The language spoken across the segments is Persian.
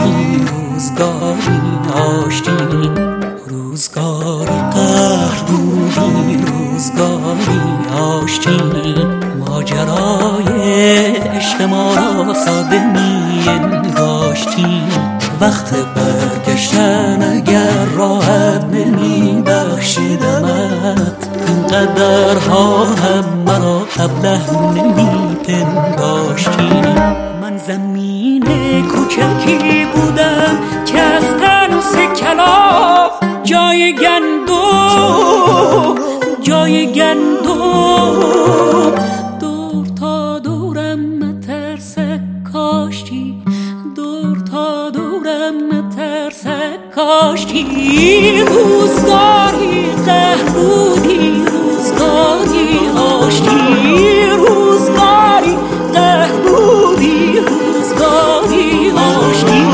بودی روزگاری آشتی، روزگاری قهر بودی روزگاری آشتی. ماجرای عشق ما را ساده می انگاشتی. وقت برگشتن اگر راحت نمی بخشیدمت، اینقدرها هم مرا ابله نمی پنداشتی. من زمین کوچکی بودم که از تنوس کلاف جای گندم دور تا دورم مترسک کاشتی، دور تا دورم مترسک کاشتی. روزگاری قهر بودی روزگاری آشتی، روزگاری قهر بودی روزگاری آشتی.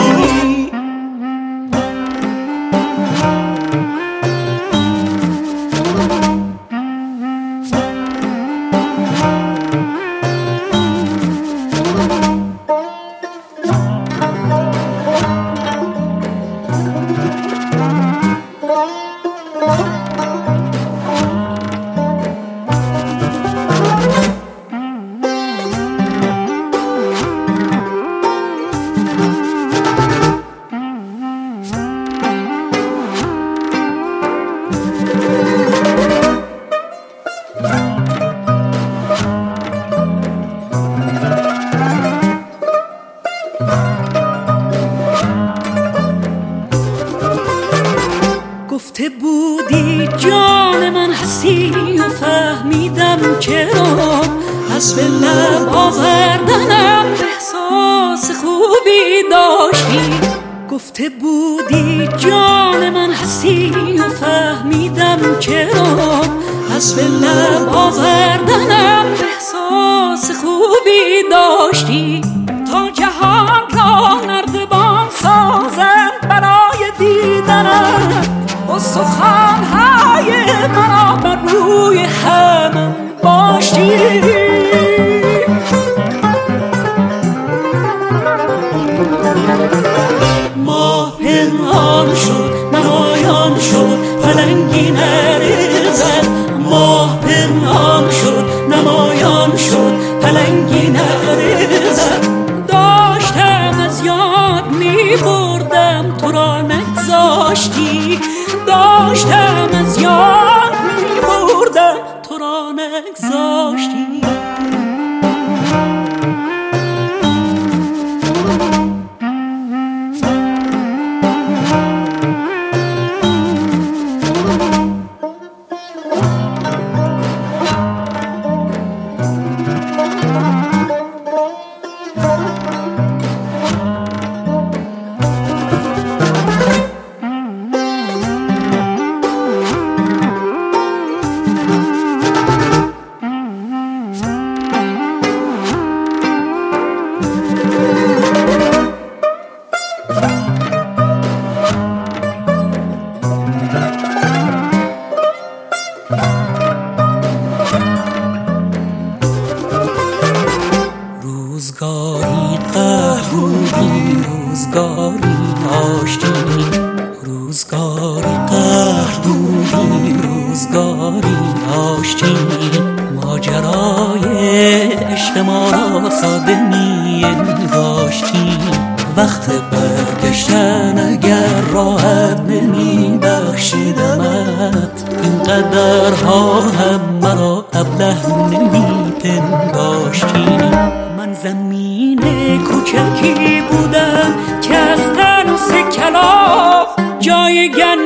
گفته بودی جان من هستی و فهمیدم چرا، از به لب آوردنم احساس خوبی داشتی. گفته بودی جان من هستی و فهمیدم چرا، از به لب آوردنم احساس خوبی داشتی. تا جهان را نردبان سازند برای دیدنت، و سخنهای مرا بر روی هم باشی. ماه پنهان شد نمایان شد پلنگی نریزد، ماه پنهان شد نمایان شد پلنگی نریزد. داشتم از یاد می بردم تو را نگذاشتی، داشتم از یاد می بردم تو را نگذاشتی. روزگاری قهر بودی روزگاری آشتی، روزگاری قهر بودی روزگاری آشتی. ماجرای عشق ما را ساده می انگاشتی. وقت برگشتن اگر راحت نمی بخشیدمت، اینقدرها هم مرا ابله نمی پنداشتی. من زمین کوچکی بودم که از تنوس کلاف جای